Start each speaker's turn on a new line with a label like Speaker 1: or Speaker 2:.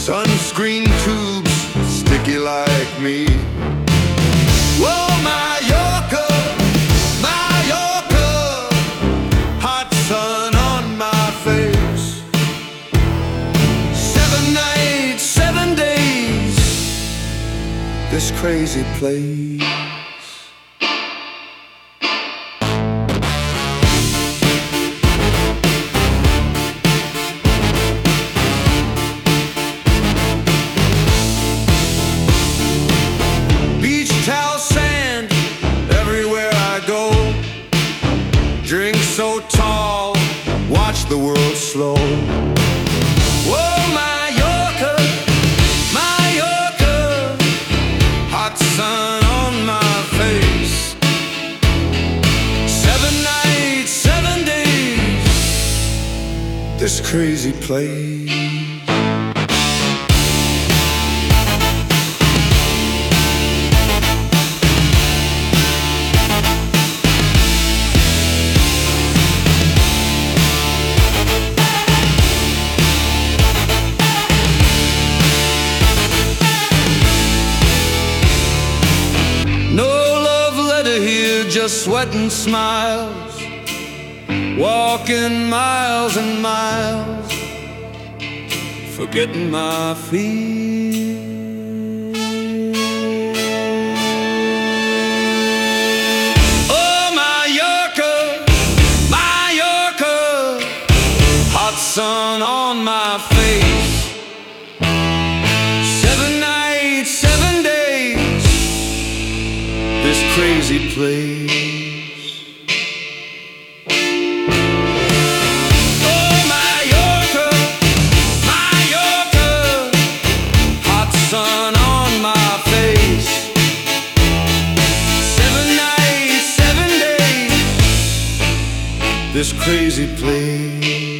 Speaker 1: Sunscreen tubes, sticky like me. Whoa, Mallorca, Mallorca, hot sun on my face. 7 nights, 7 days, this crazy place. Drink so tall, watch the world slow. Whoa, Mallorca, Mallorca, hot sun on my face. 7 nights, 7 days, this crazy place. Just sweat and smiles, walking miles and miles, forgetting my fear. Oh, Mallorca, Mallorca, hot sun on my face. 7 nights, 7 days, this crazy place. Oh, Mallorca, Mallorca, hot sun on my face. 7 nights, 7 days, this crazy place.